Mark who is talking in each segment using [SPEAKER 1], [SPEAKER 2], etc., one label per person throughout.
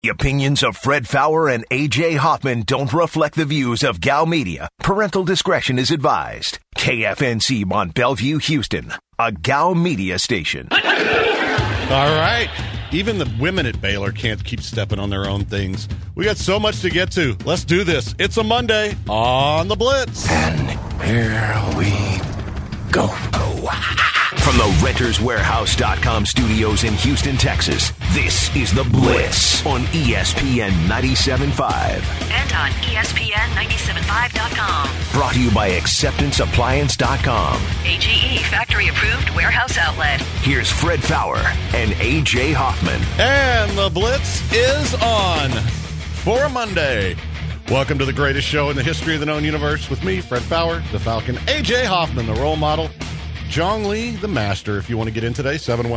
[SPEAKER 1] The opinions of Fred Faour and A.J. Hoffman don't reflect the views of Gal Media. Parental discretion is advised. KFNC Mont Bellevue, Houston, a Gal Media station.
[SPEAKER 2] All right. Even the women at Baylor can't keep stepping on their own things. We got so much to get to. Let's do this. It's a Monday on the Blitz.
[SPEAKER 3] And here we go.
[SPEAKER 1] From the RentersWarehouse.com studios in Houston, Texas, this is The Blitz on ESPN 97.5.
[SPEAKER 4] And on ESPN975.com.
[SPEAKER 1] Brought to you by AcceptanceAppliance.com.
[SPEAKER 4] AGE factory-approved warehouse outlet.
[SPEAKER 1] Here's Fred Faour and A.J. Hoffman.
[SPEAKER 2] And the Blitz is on for a Monday. Welcome to the greatest show in the history of the known universe with me, Fred Faour, the Falcon, A.J. Hoffman, the role model, Jong Lee, the master. If you want to get in today,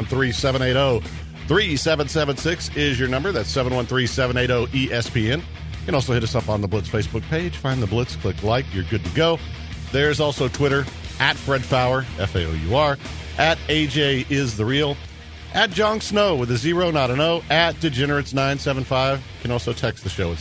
[SPEAKER 2] 713-780-3776 is your number. That's 713-780-ESPN. You can also hit us up on the Blitz Facebook page. Find the Blitz, click like, you're good to go. There's also Twitter, at Fred Faour, F-A-O-U-R, at AJ is the real, at Jong Snow with a 0, not an O, at Degenerates975. You can also text the show at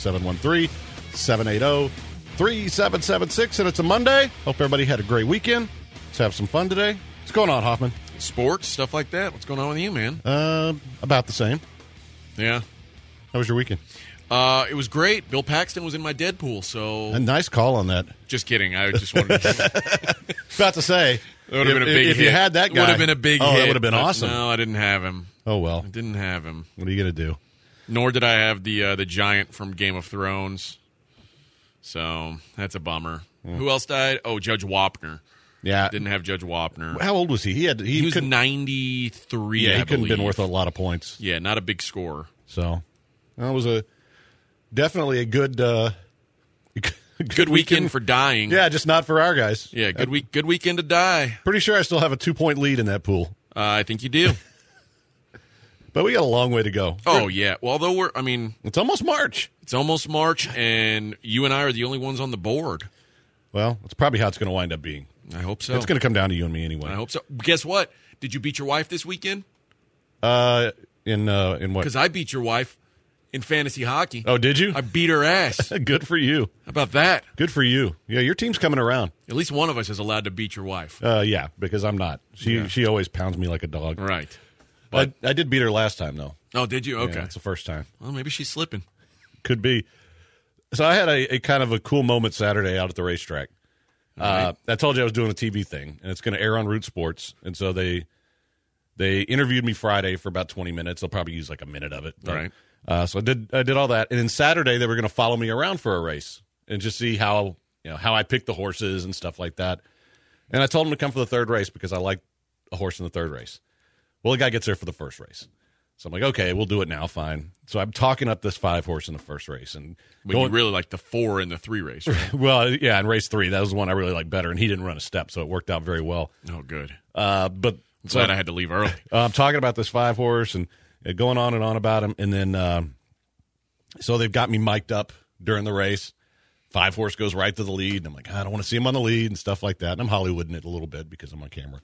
[SPEAKER 2] 713-780-3776. And it's a Monday. Hope everybody had a great weekend. Let's have some fun today. What's going on, Hoffman?
[SPEAKER 5] Sports, stuff like that. What's going on with you, man?
[SPEAKER 2] About the same.
[SPEAKER 5] Yeah.
[SPEAKER 2] How was your weekend?
[SPEAKER 5] It was great. Bill Paxton was in my Deadpool, so...
[SPEAKER 2] A nice call on that.
[SPEAKER 5] Just kidding. I just wanted to...
[SPEAKER 2] About to say,
[SPEAKER 5] it would have been a big
[SPEAKER 2] if
[SPEAKER 5] hit.
[SPEAKER 2] you had that guy...
[SPEAKER 5] It would have been a big hit.
[SPEAKER 2] Oh, that would have been awesome.
[SPEAKER 5] No, I didn't have him.
[SPEAKER 2] Oh, well.
[SPEAKER 5] I didn't have him.
[SPEAKER 2] What are you going to do?
[SPEAKER 5] Nor did I have the giant from Game of Thrones. So, that's a bummer. Who else died? Oh, Judge Wapner.
[SPEAKER 2] Yeah.
[SPEAKER 5] Didn't have Judge Wapner.
[SPEAKER 2] How old was he? He
[SPEAKER 5] was 93,
[SPEAKER 2] Yeah,
[SPEAKER 5] I
[SPEAKER 2] he couldn't have been
[SPEAKER 5] believe.
[SPEAKER 2] worth a lot of points.
[SPEAKER 5] Yeah, not a big score.
[SPEAKER 2] So, that was definitely a good...
[SPEAKER 5] Good weekend for dying.
[SPEAKER 2] Yeah, just not for our guys.
[SPEAKER 5] Yeah, good weekend to die.
[SPEAKER 2] Pretty sure I still have a 2-point lead in that pool.
[SPEAKER 5] I think you do.
[SPEAKER 2] But we got a long way to go.
[SPEAKER 5] Oh, yeah. Well, although
[SPEAKER 2] it's almost March.
[SPEAKER 5] It's almost March, and you and I are the only ones on the board.
[SPEAKER 2] Well, it's probably how it's going to wind up being.
[SPEAKER 5] I hope so.
[SPEAKER 2] It's going to come down to you and me anyway.
[SPEAKER 5] I hope so. Guess what? Did you beat your wife this weekend?
[SPEAKER 2] In what?
[SPEAKER 5] Because I beat your wife in fantasy hockey.
[SPEAKER 2] Oh, did you?
[SPEAKER 5] I beat her ass.
[SPEAKER 2] Good for you.
[SPEAKER 5] How about that?
[SPEAKER 2] Good for you. Yeah, your team's coming around.
[SPEAKER 5] At least one of us is allowed to beat your wife.
[SPEAKER 2] Yeah, because I'm not. She always pounds me like a dog.
[SPEAKER 5] Right.
[SPEAKER 2] But I did beat her last time, though.
[SPEAKER 5] Oh, did you? Okay.
[SPEAKER 2] Yeah, it's the first time.
[SPEAKER 5] Well, maybe she's slipping.
[SPEAKER 2] Could be. So I had a kind of a cool moment Saturday out at the racetrack.
[SPEAKER 5] Right.
[SPEAKER 2] I told you I was doing a TV thing, and it's going to air on Root Sports. And so they interviewed me Friday for about 20 minutes. They'll probably use like a minute of it. But,
[SPEAKER 5] Right.
[SPEAKER 2] So I did all that, and then Saturday they were going to follow me around for a race and just see how I picked the horses and stuff like that. And I told them to come for the third race because I like a horse in the third race. Well, the guy gets there for the first race. So I'm like, okay, we'll do it now, fine. So I'm talking up this 5 horse in the first race.
[SPEAKER 5] But you really like the 4 in the 3 race, right?
[SPEAKER 2] Well, yeah, in race 3, that was the one I really liked better, and he didn't run a step, so it worked out very well.
[SPEAKER 5] Oh, good.
[SPEAKER 2] But
[SPEAKER 5] I'm glad I had to leave early.
[SPEAKER 2] I'm talking about this 5 horse and going on and on about him, and then so they've got me mic'd up during the race. 5 horse goes right to the lead, and I'm like, I don't want to see him on the lead and stuff like that. And I'm Hollywooding it a little bit because I'm on camera.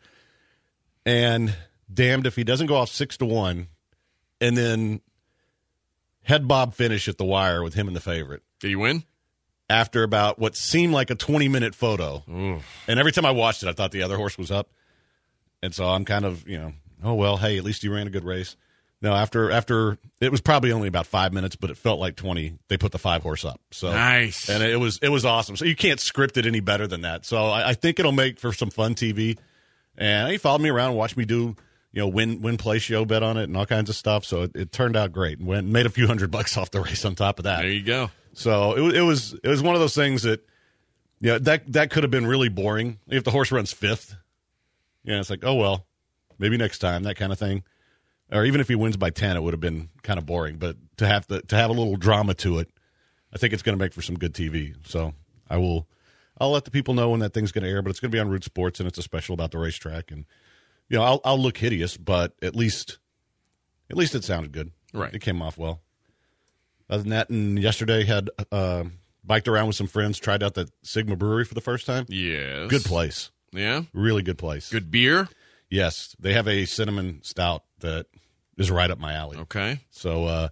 [SPEAKER 2] And damned if he doesn't go off 6-1, and then head bob finish at the wire with him in the favorite.
[SPEAKER 5] Did you win?
[SPEAKER 2] After about what seemed like a 20-minute photo.
[SPEAKER 5] Ooh.
[SPEAKER 2] And every time I watched it, I thought the other horse was up. And so I'm kind of, oh, well, hey, at least you ran a good race. No, after it was probably only about 5 minutes, but it felt like 20. They put the 5 horse up. So
[SPEAKER 5] nice.
[SPEAKER 2] And it was awesome. So you can't script it any better than that. So I think it'll make for some fun TV. And he followed me around and watched me do, win play show bet on it and all kinds of stuff. So it turned out great. And made a few $100 off the race on top of that.
[SPEAKER 5] There you go.
[SPEAKER 2] So it was one of those things that, that could have been really boring if the horse runs 5th. It's like, oh well, maybe next time, that kind of thing. Or even if he wins by 10, it would have been kind of boring. But to have a little drama to it, I think it's going to make for some good TV. So I'll let the people know when that thing's going to air. But it's going to be on Root Sports, and it's a special about the racetrack. And I'll look hideous, but at least it sounded good.
[SPEAKER 5] Right,
[SPEAKER 2] it came off well. Other than that, and yesterday had biked around with some friends, tried out that Sigma Brewery for the first time.
[SPEAKER 5] Yes,
[SPEAKER 2] good place.
[SPEAKER 5] Yeah,
[SPEAKER 2] really good place.
[SPEAKER 5] Good beer.
[SPEAKER 2] Yes, they have a cinnamon stout that is right up my alley.
[SPEAKER 5] Okay.
[SPEAKER 2] So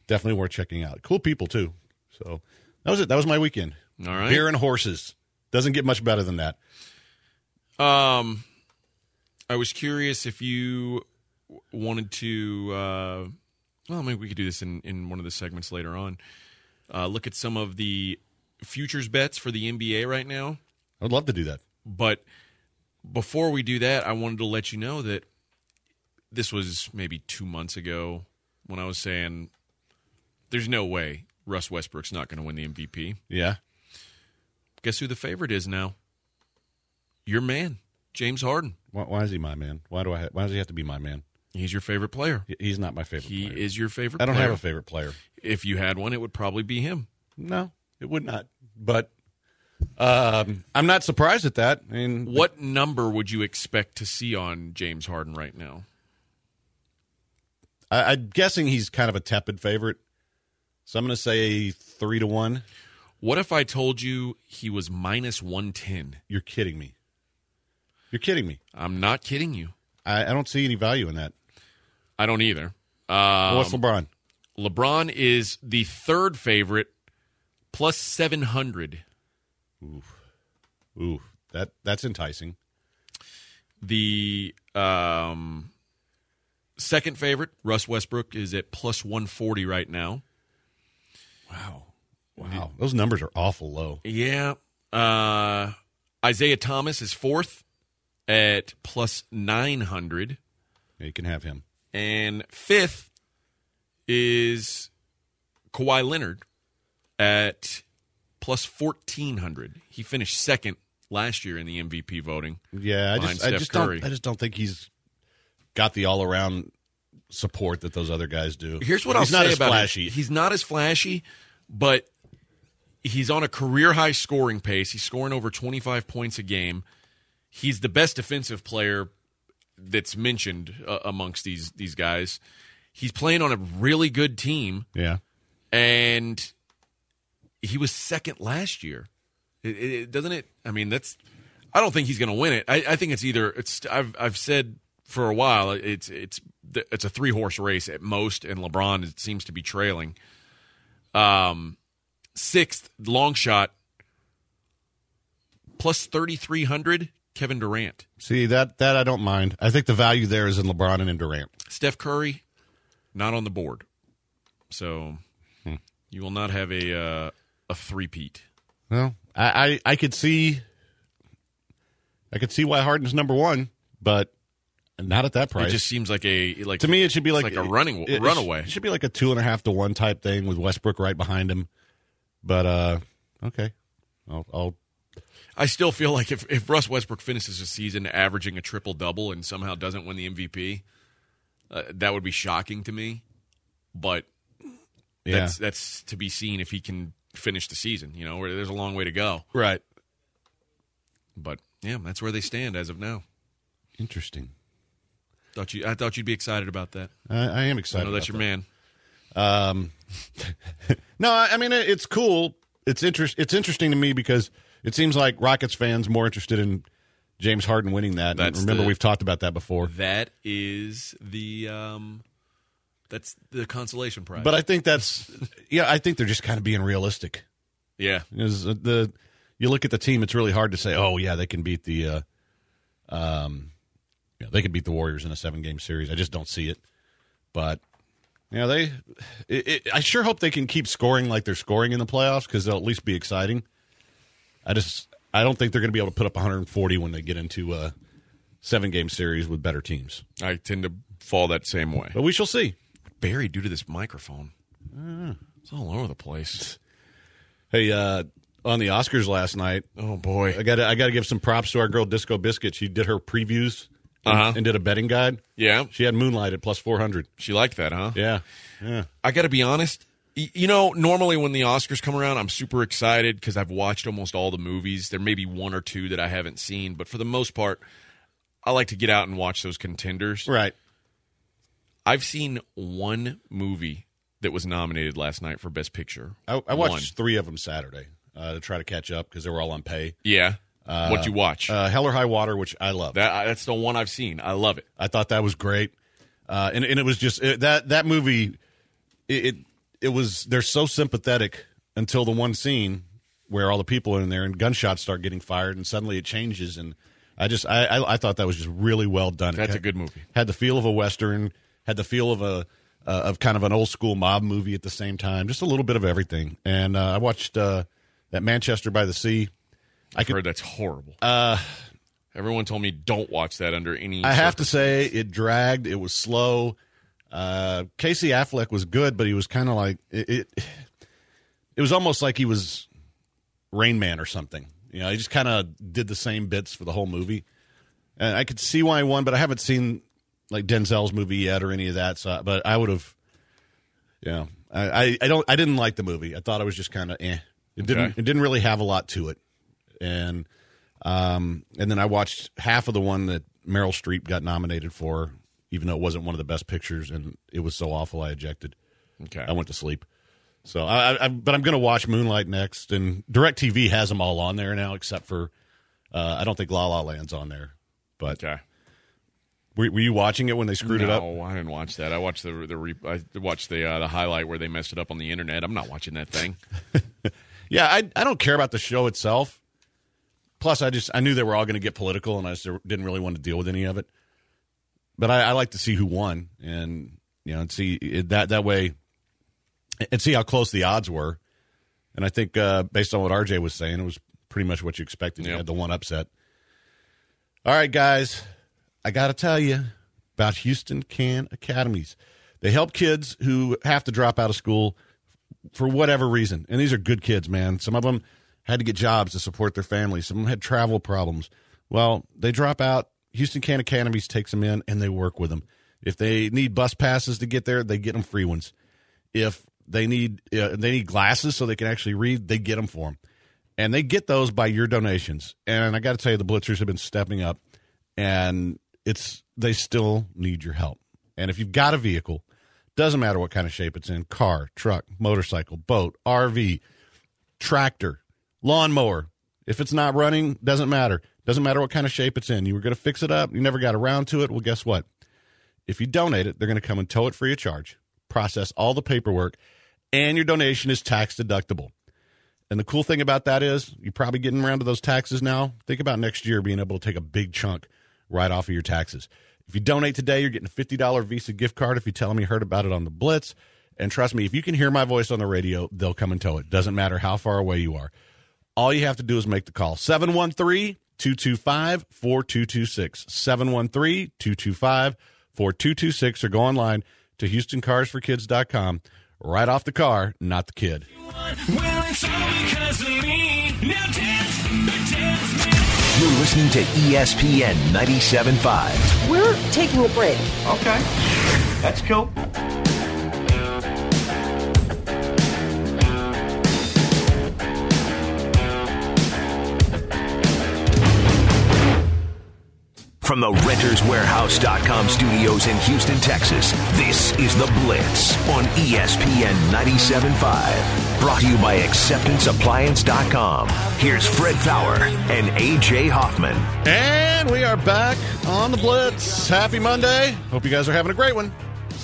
[SPEAKER 2] definitely worth checking out. Cool people, too. So that was it. That was my weekend.
[SPEAKER 5] All right.
[SPEAKER 2] Beer and horses. Doesn't get much better than that.
[SPEAKER 5] I was curious if you wanted to, well, maybe we could do this in one of the segments later on. Look at some of the futures bets for the NBA right now.
[SPEAKER 2] I'd love to do that.
[SPEAKER 5] But before we do that, I wanted to let you know that this was maybe 2 months ago when I was saying there's no way Russ Westbrook's not going to win the MVP.
[SPEAKER 2] Yeah.
[SPEAKER 5] Guess who the favorite is now? Your man, James Harden.
[SPEAKER 2] Why is he my man? Why does he have to be my man?
[SPEAKER 5] He's your favorite player.
[SPEAKER 2] He's not my favorite player.
[SPEAKER 5] He is your favorite
[SPEAKER 2] I don't
[SPEAKER 5] player.
[SPEAKER 2] have a favorite player.
[SPEAKER 5] If you had one, it would probably be him.
[SPEAKER 2] No, it would not. But I'm not surprised at that. I mean,
[SPEAKER 5] What number would you expect to see on James Harden right now?
[SPEAKER 2] I'm guessing he's kind of a tepid favorite. So I'm going to say 3-1.
[SPEAKER 5] What if I told you he was minus 110?
[SPEAKER 2] You're kidding me. You're kidding me.
[SPEAKER 5] I'm not kidding you.
[SPEAKER 2] I don't see any value in that.
[SPEAKER 5] I don't either.
[SPEAKER 2] What's LeBron?
[SPEAKER 5] LeBron is the third favorite, plus 700.
[SPEAKER 2] Ooh, that's enticing.
[SPEAKER 5] The second favorite, Russ Westbrook, is at plus 140 right now.
[SPEAKER 2] Wow. Those numbers are awful low.
[SPEAKER 5] Yeah. Isaiah Thomas is fourth at plus 900.
[SPEAKER 2] Yeah, you can have him.
[SPEAKER 5] And fifth is Kawhi Leonard at plus 1,400. He finished second last year in the MVP voting.
[SPEAKER 2] Yeah, I just don't think he's got the all around support that those other guys do.
[SPEAKER 5] Here's what
[SPEAKER 2] He's
[SPEAKER 5] I'll
[SPEAKER 2] not
[SPEAKER 5] say
[SPEAKER 2] as
[SPEAKER 5] about
[SPEAKER 2] flashy.
[SPEAKER 5] him. He's not as flashy, but he's on a career high scoring pace. He's scoring over 25 points a game. He's the best defensive player that's mentioned amongst these guys. He's playing on a really good team.
[SPEAKER 2] Yeah.
[SPEAKER 5] And he was second last year. Doesn't it? I mean, I don't think he's going to win it. I think it's either I've said for a while it's a 3-horse race at most, and LeBron seems to be trailing. Sixth, long shot, plus 3,300, Kevin Durant.
[SPEAKER 2] See, that I don't mind. I think the value there is in LeBron and in Durant.
[SPEAKER 5] Steph Curry, not on the board. So you will not have a three-peat.
[SPEAKER 2] Well, I could see why Harden's number one, but not at that price.
[SPEAKER 5] It just seems like
[SPEAKER 2] to me, it should be like
[SPEAKER 5] a runaway.
[SPEAKER 2] It should be like a 2.5 to 1 type thing with Westbrook right behind him. But okay,
[SPEAKER 5] I still feel like if Russ Westbrook finishes the season averaging a triple-double and somehow doesn't win the MVP, that would be shocking to me. But that's to be seen if he can finish the season. You know, where there's a long way to go.
[SPEAKER 2] Right.
[SPEAKER 5] But yeah, that's where they stand as of now.
[SPEAKER 2] Interesting.
[SPEAKER 5] I thought you'd be excited about that.
[SPEAKER 2] I am excited.
[SPEAKER 5] I know that's your man.
[SPEAKER 2] No, I mean it's cool. It's interesting to me because it seems like Rockets fans more interested in James Harden winning that. Remember, we've talked about that before.
[SPEAKER 5] That is the consolation prize.
[SPEAKER 2] But I think I think they're just kind of being realistic.
[SPEAKER 5] Yeah.
[SPEAKER 2] Because you look at the team, it's really hard to say, oh yeah, they can beat the they can beat the Warriors in a 7-game series. I just don't see it. But I sure hope they can keep scoring like they're scoring in the playoffs because they'll at least be exciting. I don't think they're going to be able to put up 140 when they get into a 7-game series with better teams.
[SPEAKER 5] I tend to fall that same way.
[SPEAKER 2] But we shall see.
[SPEAKER 5] Barry, due to this microphone, it's all over the place.
[SPEAKER 2] Hey, on the Oscars last night,
[SPEAKER 5] oh boy,
[SPEAKER 2] I got to give some props to our girl Disco Biscuit. She did her previews and did a betting guide.
[SPEAKER 5] Yeah,
[SPEAKER 2] she had Moonlight at plus 400.
[SPEAKER 5] She liked that, huh?
[SPEAKER 2] Yeah.
[SPEAKER 5] I got to be honest. You know, normally when the Oscars come around, I'm super excited because I've watched almost all the movies. There may be one or two that I haven't seen, but for the most part, I like to get out and watch those contenders.
[SPEAKER 2] Right.
[SPEAKER 5] I've seen one movie that was nominated last night for Best Picture.
[SPEAKER 2] I watched 3 of them Saturday to try to catch up because they were all on pay.
[SPEAKER 5] Yeah. What'd you watch?
[SPEAKER 2] Hell or High Water, which I love.
[SPEAKER 5] That's the one I've seen. I love it.
[SPEAKER 2] I thought that was great. And it was just that movie, they're so sympathetic until the one scene where all the people are in there and gunshots start getting fired, and suddenly it changes. And I thought that was just really well done.
[SPEAKER 5] That's a good movie.
[SPEAKER 2] Had the feel of a Western, had the feel of kind of an old school mob movie at the same time, just a little bit of everything. And I watched that Manchester by the Sea.
[SPEAKER 5] I've heard that's horrible. Everyone told me don't watch that under any.
[SPEAKER 2] I have to say it dragged. It was slow. Casey Affleck was good, but he was kind of like it was almost like he was Rain Man or something. You know, he just kind of did the same bits for the whole movie. And I could see why he won, but I haven't seen like Denzel's movie yet or any of that. So, but I would have, you know, I didn't like the movie. I thought it was just kind of It didn't really have a lot to it. And then I watched half of the one that Meryl Streep got nominated for, even though it wasn't one of the best pictures, and it was so awful I ejected.
[SPEAKER 5] Okay.
[SPEAKER 2] I went to sleep. So, but I'm going to watch Moonlight next, and DirecTV has them all on there now, except for I don't think La La Land's on there. But
[SPEAKER 5] okay.
[SPEAKER 2] Were you watching it when they screwed it up?
[SPEAKER 5] No, I didn't watch that. I watched the highlight where they messed it up on the internet. I'm not watching that thing.
[SPEAKER 2] Yeah, I don't care about the show itself. Plus, I knew they were all going to get political, and I just didn't really want to deal with any of it. But I like to see who won, and and see that way, and see how close the odds were. And I think based on what RJ was saying, it was pretty much what you expected. You had the one upset. All right, guys, I got to tell you about Houston Can Academies. They help kids who have to drop out of school for whatever reason, and these are good kids, man. Some of them had to get jobs to support their families. Some of them had travel problems. Well, they drop out. Houston Can Academies takes them in, and they work with them. If they need bus passes to get there, they get them free ones. If they need glasses so they can actually read, they get them for them. And they get those by your donations. And I got to tell you, the Blitzers have been stepping up, and they still need your help. And if you've got a vehicle, doesn't matter what kind of shape it's in, car, truck, motorcycle, boat, RV, tractor, lawnmower, if it's not running, doesn't matter. Doesn't matter what kind of shape it's in. You were going to fix it up. You never got around to it. Well, guess what? If you donate it, they're going to come and tow it free of charge, process all the paperwork, and your donation is tax deductible. And the cool thing about that is you're probably getting around to those taxes now. Think about next year being able to take a big chunk right off of your taxes. If you donate today, you're getting a $50 Visa gift card if you tell them you heard about it on the Blitz. And trust me, if you can hear my voice on the radio, they'll come and tow it. Doesn't matter how far away you are. All you have to do is make the call. 713-225-4226. 713-225-4226, or go online to HoustonCarsForKids.com. Right off the car, not the kid.
[SPEAKER 1] You're listening to ESPN 97.5.
[SPEAKER 6] We're taking a break.
[SPEAKER 7] Okay. That's cool.
[SPEAKER 1] From the RentersWarehouse.com studios in Houston, Texas, this is The Blitz on ESPN 97.5. Brought to you by AcceptanceAppliance.com. Here's Fred Fowler and A.J. Hoffman.
[SPEAKER 2] And we are back on The Blitz. Happy Monday. Hope you guys are having a great one.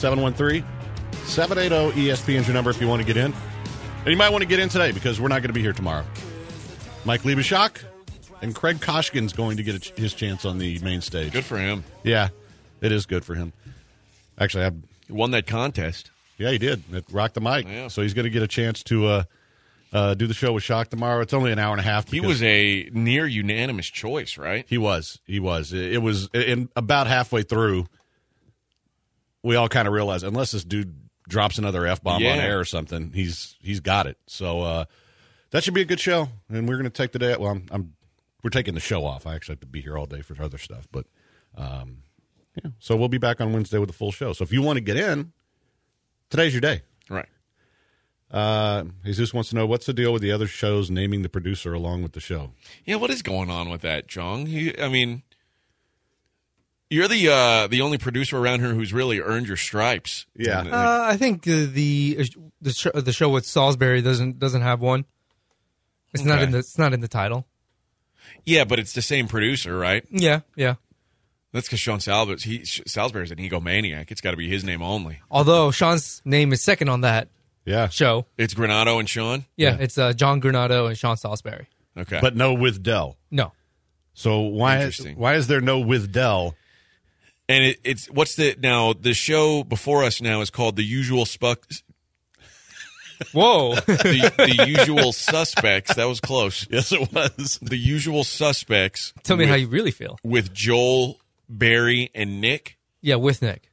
[SPEAKER 2] 713-780-ESPN is your number if you want to get in. And you might want to get in today because we're not going to be here tomorrow. Mike Liebeshock and Craig Koshkin's going to get his chance on the main stage.
[SPEAKER 5] Good for him.
[SPEAKER 2] Yeah, it is good for him. Actually,
[SPEAKER 5] He won that contest.
[SPEAKER 2] Yeah, he did. It rocked the mic.
[SPEAKER 5] Yeah.
[SPEAKER 2] So he's going to get a chance to do the show with Shock tomorrow. It's only an hour and a half.
[SPEAKER 5] He was a near unanimous choice, right?
[SPEAKER 2] He was. It was in about halfway through, we all kind of realized, unless this dude drops another F-bomb on air or something, he's got it. So that should be a good show. And we're going to take the day. Well, we're taking the show off. I actually have to be here all day for other stuff. But, yeah. So we'll be back on Wednesday with a full show. So if you want to get in, today's your day.
[SPEAKER 5] Right.
[SPEAKER 2] Jesus wants to know, what's the deal with the other shows naming the producer along with the show?
[SPEAKER 5] Yeah, what is going on with that, Jong? You're the only producer around here who's really earned your stripes.
[SPEAKER 2] Yeah.
[SPEAKER 8] I think the show with Salisbury doesn't have one. It's not in the title.
[SPEAKER 5] Yeah, but it's the same producer, right?
[SPEAKER 8] Yeah.
[SPEAKER 5] That's because Sean Salisbury's an egomaniac. It's got to be his name only.
[SPEAKER 8] Although Sean's name is second on that.
[SPEAKER 2] Yeah.
[SPEAKER 8] show.
[SPEAKER 5] It's Granado and Sean?
[SPEAKER 8] Yeah, it's John Granado and Sean Salisbury.
[SPEAKER 5] Okay.
[SPEAKER 2] But no with Dell.
[SPEAKER 8] No.
[SPEAKER 2] So why
[SPEAKER 5] Interesting.
[SPEAKER 2] is there no with Dell?
[SPEAKER 5] And it's what's the show before us now is called The Usual
[SPEAKER 8] Whoa.
[SPEAKER 5] the Usual Suspects. That was close.
[SPEAKER 2] Yes, it was.
[SPEAKER 5] The Usual Suspects.
[SPEAKER 8] Tell me
[SPEAKER 5] with,
[SPEAKER 8] how you really feel.
[SPEAKER 5] with Joel, Barry, and Nick.
[SPEAKER 8] Yeah, with Nick.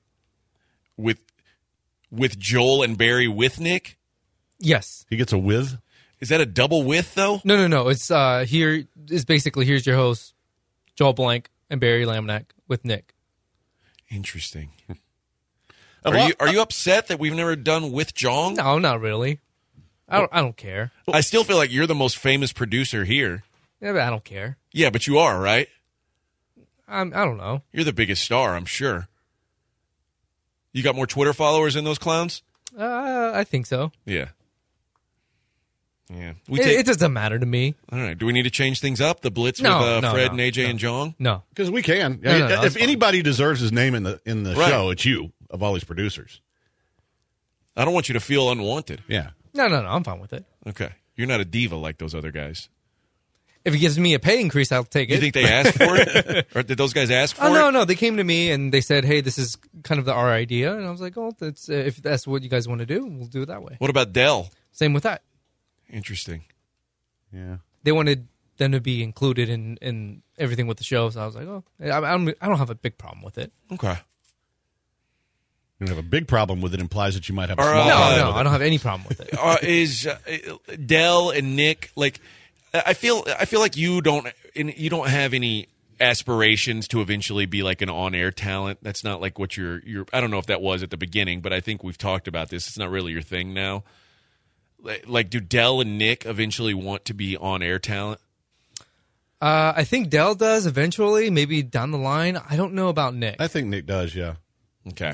[SPEAKER 5] With Joel and Barry with Nick.
[SPEAKER 8] Yes.
[SPEAKER 2] He gets a with?
[SPEAKER 5] Is that a double with though?
[SPEAKER 8] No. It's here is basically here's your host, Joel Blank and Barry Lamnack with Nick.
[SPEAKER 5] Interesting. Are you upset that we've never done with Jong?
[SPEAKER 8] No, not really. I don't care.
[SPEAKER 5] I still feel like you're the most famous producer here.
[SPEAKER 8] Yeah, but I don't care.
[SPEAKER 5] Yeah, but you are, right?
[SPEAKER 8] I don't know.
[SPEAKER 5] You're the biggest star, I'm sure. You got more Twitter followers than those clowns?
[SPEAKER 8] I think so.
[SPEAKER 5] Yeah. Yeah.
[SPEAKER 8] It doesn't matter to me.
[SPEAKER 5] All right. Do we need to change things up? The Blitz
[SPEAKER 8] No,
[SPEAKER 5] with
[SPEAKER 8] no,
[SPEAKER 5] Fred
[SPEAKER 8] no,
[SPEAKER 5] and AJ
[SPEAKER 8] no.
[SPEAKER 5] and Jong?
[SPEAKER 8] No.
[SPEAKER 2] Because we can.
[SPEAKER 8] No,
[SPEAKER 2] if
[SPEAKER 8] that's fine.
[SPEAKER 2] anybody deserves his name in the
[SPEAKER 5] Right.
[SPEAKER 2] show, it's you, of all these producers.
[SPEAKER 5] I don't want you to feel unwanted.
[SPEAKER 2] Yeah.
[SPEAKER 8] No. I'm fine with it.
[SPEAKER 5] Okay. You're not a diva like those other guys.
[SPEAKER 8] If it gives me a pay increase, I'll take it.
[SPEAKER 5] You think they asked for it? Or did those guys ask for
[SPEAKER 8] Oh,
[SPEAKER 5] it?
[SPEAKER 8] no. They came to me and they said, hey, this is kind of our idea. And I was like, oh, that's, if that's what you guys want to do, we'll do it that way.
[SPEAKER 5] What about Dell?
[SPEAKER 8] Same with that.
[SPEAKER 5] Interesting.
[SPEAKER 2] Yeah.
[SPEAKER 8] They wanted them to be included in everything with the show. So I was like, oh, I don't have a big problem with it.
[SPEAKER 5] Okay.
[SPEAKER 2] You don't have a big problem with it implies that you might have a
[SPEAKER 5] Or,
[SPEAKER 2] small
[SPEAKER 8] No,
[SPEAKER 2] problem with
[SPEAKER 8] I
[SPEAKER 2] it.
[SPEAKER 8] don't have any problem with it.
[SPEAKER 5] Is Dell and Nick like? I feel like you don't have any aspirations to eventually be like an on-air talent. That's not like what you're. I don't know if that was at the beginning, but I think we've talked about this. It's not really your thing now. Like, do Dell and Nick eventually want to be on-air talent?
[SPEAKER 8] I think Dell does eventually, maybe down the line. I don't know about Nick.
[SPEAKER 2] I think Nick does, yeah.
[SPEAKER 5] Okay.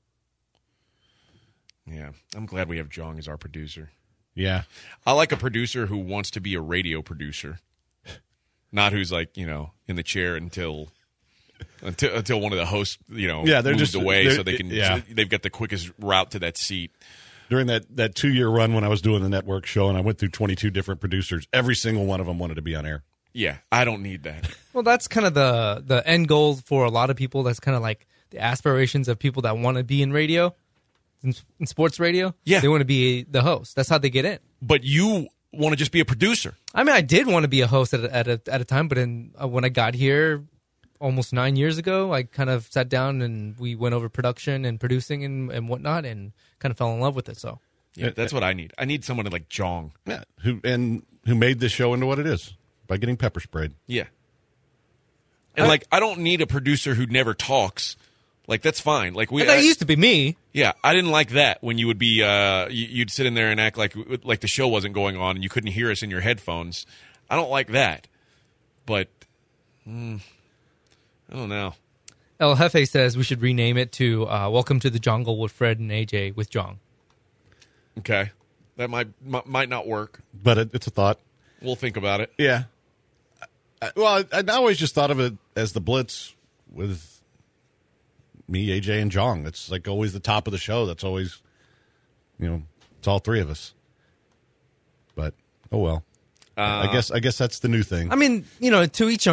[SPEAKER 5] Yeah, I'm glad we have Jong as our producer.
[SPEAKER 2] Yeah.
[SPEAKER 5] I like a producer who wants to be a radio producer, not who's like in the chair until one of the hosts
[SPEAKER 2] Yeah, they're
[SPEAKER 5] moves
[SPEAKER 2] just-
[SPEAKER 5] away
[SPEAKER 2] they're-
[SPEAKER 5] so they can
[SPEAKER 2] yeah.
[SPEAKER 5] they've got the quickest route to that seat.
[SPEAKER 2] During that 2-year run when I was doing the network show and I went through 22 different producers, every single one of them wanted to be on air.
[SPEAKER 5] Yeah, I don't need that.
[SPEAKER 8] Well, that's kind of the end goal for a lot of people. That's kind of like the aspirations of people that want to be in radio, in sports radio.
[SPEAKER 5] Yeah.
[SPEAKER 8] They want to be the host. That's how they get in.
[SPEAKER 5] But you want to just be a producer.
[SPEAKER 8] I mean, I did want to be a host at a time, but when I got here almost 9 years ago, I kind of sat down and we went over production and producing and whatnot and kind of fell in love with it. So
[SPEAKER 5] Yeah, that's what I need. I need someone like Jong.
[SPEAKER 2] Yeah. Who made this show into what it is by getting pepper sprayed.
[SPEAKER 5] Yeah. And I don't need a producer who never talks. Like, that's fine. Like
[SPEAKER 8] that used to be me.
[SPEAKER 5] Yeah, I didn't like that when you would be you'd sit in there and act like the show wasn't going on and you couldn't hear us in your headphones. I don't like that. But I don't know.
[SPEAKER 8] El Jefe says we should rename it to Welcome to the Jungle with Fred and AJ with Jong.
[SPEAKER 5] Okay, that might not work.
[SPEAKER 2] But it's a thought.
[SPEAKER 5] We'll think about it.
[SPEAKER 2] Yeah. Well, I always just thought of it as the Blitz with me, AJ, and Jong. It's like always the top of the show. That's always, it's all three of us. But oh well. I guess that's the new thing.
[SPEAKER 8] I mean, to each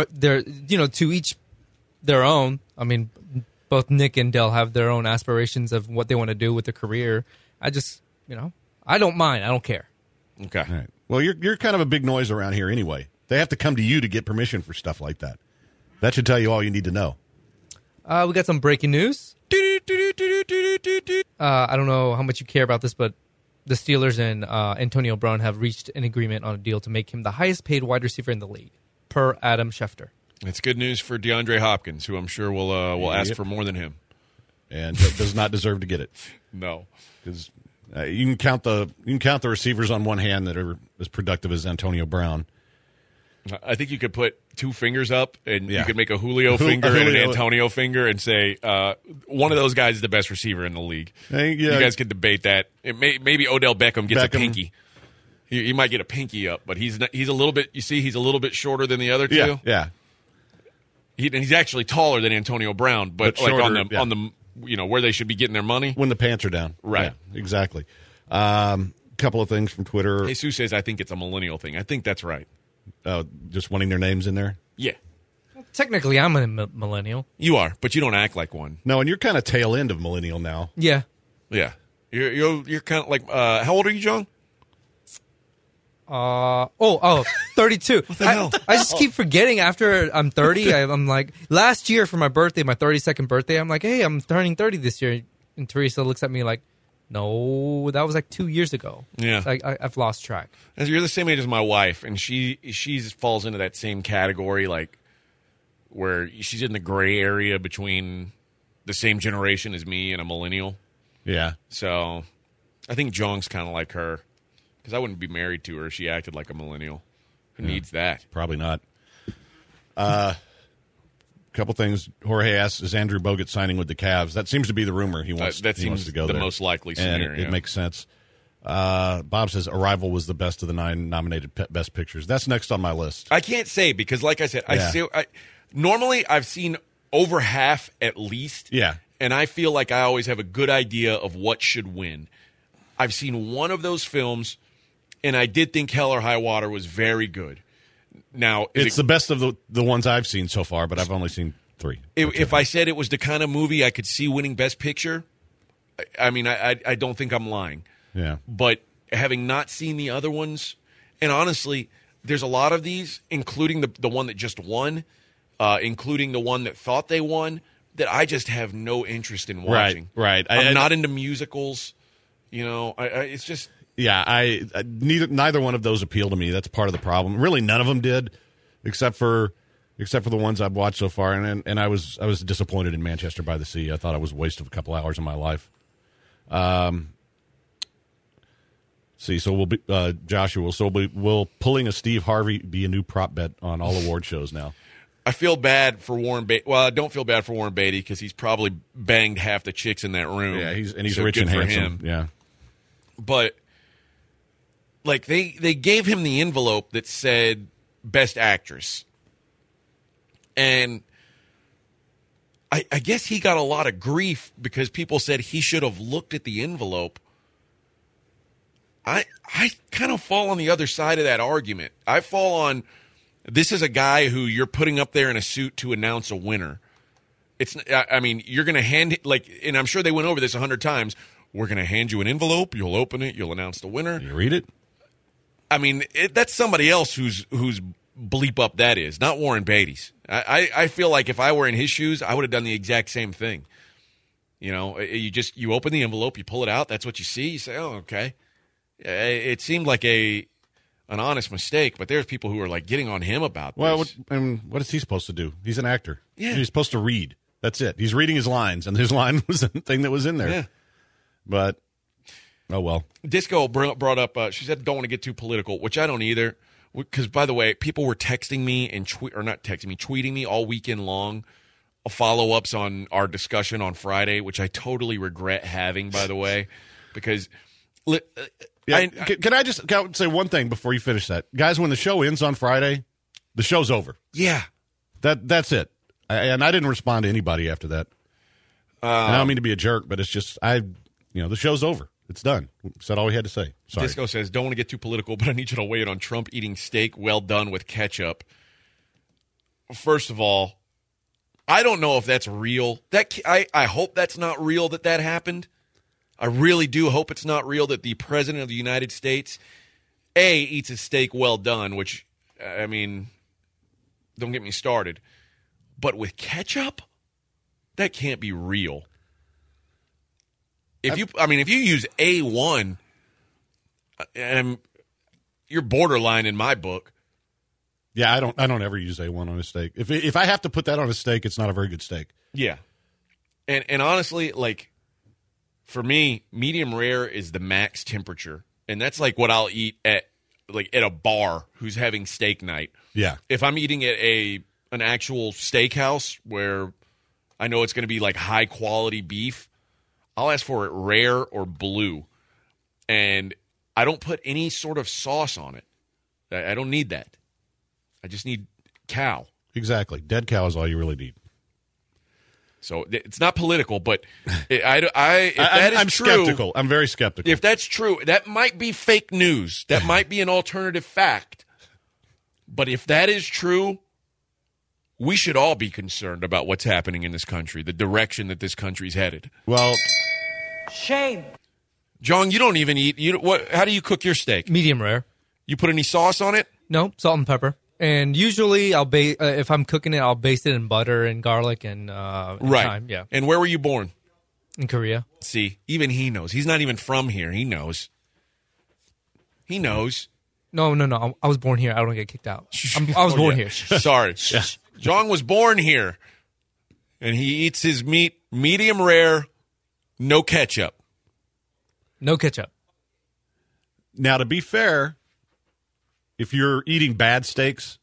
[SPEAKER 8] their own. I mean, both Nick and Dell have their own aspirations of what they want to do with their career. I just, I don't mind. I don't care.
[SPEAKER 5] Okay.
[SPEAKER 2] All right. Well, you're kind of a big noise around here anyway. They have to come to you to get permission for stuff like that. That should tell you all you need to know.
[SPEAKER 8] We got some breaking news. I don't know how much you care about this, but the Steelers and Antonio Brown have reached an agreement on a deal to make him the highest paid wide receiver in the league, per Adam Schefter.
[SPEAKER 5] It's good news for DeAndre Hopkins, who I'm sure will ask for more than him.
[SPEAKER 2] And does not deserve to get it.
[SPEAKER 5] No.
[SPEAKER 2] Because you can count the receivers on one hand that are as productive as Antonio Brown.
[SPEAKER 5] I think you could put two fingers up and
[SPEAKER 2] Yeah.
[SPEAKER 5] you could make a Julio finger and an Antonio finger and say one of those guys is the best receiver in the league.
[SPEAKER 2] Hey, yeah.
[SPEAKER 5] You guys could debate that. Maybe Odell Beckham gets a
[SPEAKER 2] Beckham.
[SPEAKER 5] pinky. He might get a pinky up, but he's a little bit. You see, he's a little bit shorter than the other two.
[SPEAKER 2] Yeah, yeah.
[SPEAKER 5] And he's actually taller than Antonio Brown, but like
[SPEAKER 2] shorter,
[SPEAKER 5] on the where they should be getting their money.
[SPEAKER 2] When the pants are down.
[SPEAKER 5] Right.
[SPEAKER 2] Yeah, exactly. Couple of things from Twitter.
[SPEAKER 5] Jesus says, I think it's a millennial thing. I think that's right.
[SPEAKER 2] Just wanting their names in there.
[SPEAKER 5] Yeah.
[SPEAKER 8] Technically, I'm a millennial.
[SPEAKER 5] You are, but you don't act like one.
[SPEAKER 2] No, and you're kind of tail end of millennial now.
[SPEAKER 8] Yeah.
[SPEAKER 5] Yeah. You're kind of like, how old are you, John?
[SPEAKER 8] 32.
[SPEAKER 5] What the hell?
[SPEAKER 8] I just keep forgetting after I'm 30. I'm like, last year for my birthday, my 32nd birthday, I'm like, hey, I'm turning 30 this year. And Teresa looks at me like, no, that was like 2 years ago.
[SPEAKER 5] Yeah.
[SPEAKER 8] Like, I've lost track.
[SPEAKER 5] You're the same age as my wife, and she falls into that same category, like where she's in the gray area between the same generation as me and a millennial.
[SPEAKER 2] Yeah.
[SPEAKER 5] So I think Jong's kind of like her, because I wouldn't be married to her if she acted like a millennial. Who needs that?
[SPEAKER 2] Probably not. Couple things. Jorge asks, is Andrew Bogut signing with the Cavs? That seems to be the rumor. He wants
[SPEAKER 5] That
[SPEAKER 2] he wants
[SPEAKER 5] seems
[SPEAKER 2] to go
[SPEAKER 5] the
[SPEAKER 2] there.
[SPEAKER 5] most likely scenario.
[SPEAKER 2] And it makes sense. Bob says Arrival was the best of the 9 nominated Best Pictures. That's next on my list.
[SPEAKER 5] I can't say because, like I said,
[SPEAKER 2] Yeah.
[SPEAKER 5] Normally I've seen over half at least.
[SPEAKER 2] Yeah.
[SPEAKER 5] And I feel like I always have a good idea of what should win. I've seen one of those films, and I did think Hell or High Water was very good. Now,
[SPEAKER 2] It's the best of the ones I've seen so far, but I've only seen 3.
[SPEAKER 5] if I said it was the kind of movie I could see winning Best Picture, I mean, I don't think I'm lying.
[SPEAKER 2] Yeah.
[SPEAKER 5] But having not seen the other ones, and honestly, there's a lot of these, including the one that just won, including the one that thought they won, that I just have no interest in watching.
[SPEAKER 2] Right.
[SPEAKER 5] I'm not into musicals. You know, it's just...
[SPEAKER 2] Yeah, neither one of those appeal to me. That's part of the problem. Really, none of them did, except for the ones I've watched so far. And I was disappointed in Manchester by the Sea. I thought it was a waste of a couple hours of my life. So we'll be Joshua. So will pulling a Steve Harvey be a new prop bet on all award shows now?
[SPEAKER 5] I feel bad for Warren Beatty. Well, I don't feel bad for Warren Beatty because he's probably banged half the chicks in that room.
[SPEAKER 2] Yeah, he's
[SPEAKER 5] so
[SPEAKER 2] rich
[SPEAKER 5] good
[SPEAKER 2] and
[SPEAKER 5] for
[SPEAKER 2] handsome.
[SPEAKER 5] him.
[SPEAKER 2] Yeah,
[SPEAKER 5] but like they gave him the envelope that said Best Actress, and I guess he got a lot of grief because people said he should have looked at the envelope. I kind of fall on the other side of that argument. I fall on, this is a guy who you're putting up there in a suit to announce a winner. I mean, you're going to hand, like, and I'm sure they went over this 100 times. We're going to hand you an envelope. You'll open it. You'll announce the winner.
[SPEAKER 2] you read it.
[SPEAKER 5] I mean, that's somebody else whose bleep up that is, not Warren Beatty's. I feel like if I were in his shoes, I would have done the exact same thing. You know, you open the envelope, you pull it out. That's what you see. You say, oh, okay. It seemed like an honest mistake, but there's people who are like getting on him about this.
[SPEAKER 2] Well, what is he supposed to do? He's an actor.
[SPEAKER 5] Yeah.
[SPEAKER 2] He's supposed to read. That's it. He's reading his lines, and his line was the thing that was in there.
[SPEAKER 5] Yeah.
[SPEAKER 2] But, oh well.
[SPEAKER 5] Disco brought up, she said, don't want to get too political, which I don't either. Because, by the way, people were texting me and tweeting me all weekend long, follow-ups on our discussion on Friday, which I totally regret having, by the way, because...
[SPEAKER 2] Yeah, can I just say one thing before you finish that? Guys, when the show ends on Friday, the show's over.
[SPEAKER 5] Yeah.
[SPEAKER 2] That's it. And I didn't respond to anybody after that. And I don't mean to be a jerk, but it's just, the show's over. It's done. Said all we had to say. Sorry.
[SPEAKER 5] Disco says, don't want to get too political, but I need you to weigh in on Trump eating steak well done with ketchup. First of all, I don't know if that's real. I hope that's not real that happened. I really do hope it's not real that the President of the United States, eats a steak well done, which, I mean, don't get me started. But with ketchup, that can't be real. If you use A1, you're borderline in my book.
[SPEAKER 2] Yeah, I don't ever use A1 on a steak. If I have to put that on a steak, it's not a very good steak.
[SPEAKER 5] Yeah. And honestly, like, for me, medium rare is the max temperature. And that's like what I'll eat at a bar who's having steak night.
[SPEAKER 2] Yeah.
[SPEAKER 5] If I'm eating at an actual steakhouse where I know it's going to be like high quality beef, I'll ask for it rare or blue. And I don't put any sort of sauce on it. I don't need that. I just need cow.
[SPEAKER 2] Exactly. Dead cow is all you really need.
[SPEAKER 5] So it's not political, but if that is
[SPEAKER 2] I'm
[SPEAKER 5] true,
[SPEAKER 2] skeptical. I'm very skeptical.
[SPEAKER 5] if that's true, that might be fake news. That might be an alternative fact. But if that is true, we should all be concerned about what's happening in this country, the direction that this country's headed.
[SPEAKER 2] Well,
[SPEAKER 7] Shame.
[SPEAKER 5] John, you don't even eat. How do you cook your steak?
[SPEAKER 8] Medium rare.
[SPEAKER 5] You put any sauce on it?
[SPEAKER 8] No, salt and pepper. And usually I'll if I'm cooking it, I'll baste it in butter and garlic and thyme. Yeah,
[SPEAKER 5] And where were you born?
[SPEAKER 8] in Korea.
[SPEAKER 5] See, even he knows. He's not even from here. He knows. He knows.
[SPEAKER 8] No. I was born here. I don't get kicked out. I was born here.
[SPEAKER 5] Sorry. John was born here, and he eats his meat medium rare, no ketchup.
[SPEAKER 8] No ketchup.
[SPEAKER 2] now to be fair, if you're eating bad steaks,